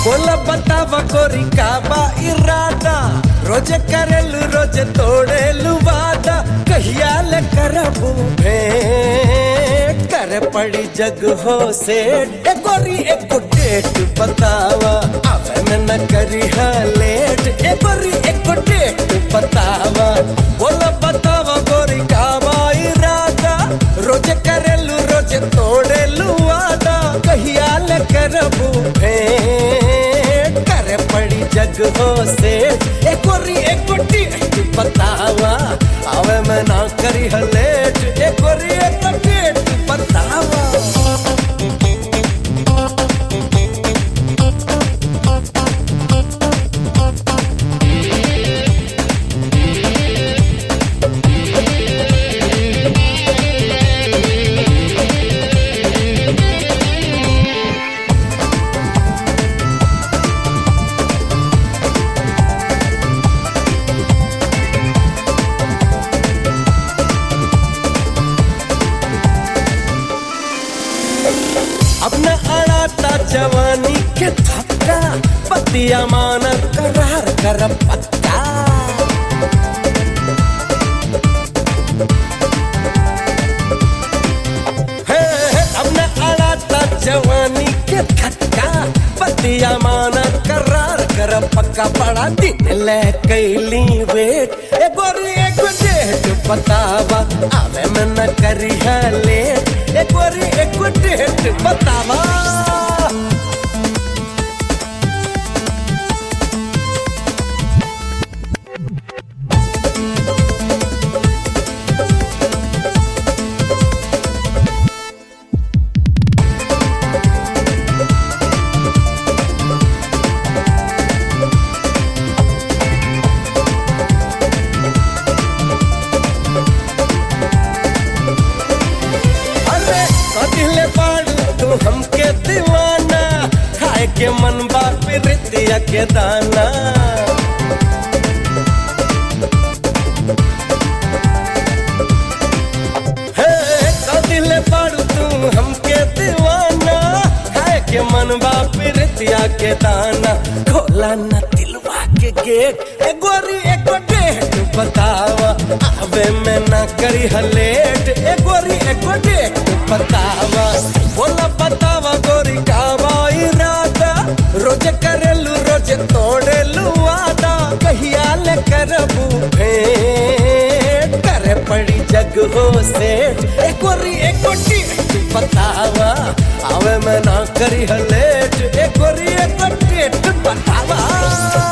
बोला बतावा गोरी का बा इरादा, रोजे करेलू रोजे तोड़ेलू वादा, कहिया ले करबू भेंट, करे पड़ी जग हो सेठ। ए गोरी एक डेट बतावा, आवे में न करी है लेट। ए गोरी एक डेट बतावा, बोला बतावा गोरी का बा इरादा, रोजे करेलू रोजे तोड़ेलू वादा, कहिया ले करबू भेंट, करे पड़ी जग हो सेठ। एक गोरी एक डेट बतावा, आवे में ना करी है लेट। एक गोरी एक डेट बतावा। अब न अड़ाता जवानी के थक्का, पतिया माना करार कर पक्का। अब न अड़ाता जवानी के थक्का, पतिया माना करार कर पक्का। बड़ा दिन ले कैली वेट, ए गोरी एक डेट बतावा, आवे में न करी है लेट। एक गोरी एक डेट बतावा। दिले बाड़ तू हमके दीवाना, खाए के मन बाप रितिया के दाना। दिले बाड़ तू हमके दीवाना, खाए के मन बाप रितिया के दाना। खोला न दिलवा के गेट, ए गोरी एक डेट बतावा, आवे में ना करी हलेट। ए गोरी एक डेट बतावा, बोला बतावा गोरी का बा इरादा, रोजे करेलू रोजे तोड़ेलू वादा, कहिया ले करबू भेंट, करे पड़ी जग हो सेठ। ए गोरी एक डेट बतावा, आवे में ना करी हलेट। ए गोरी एक डेट बतावा।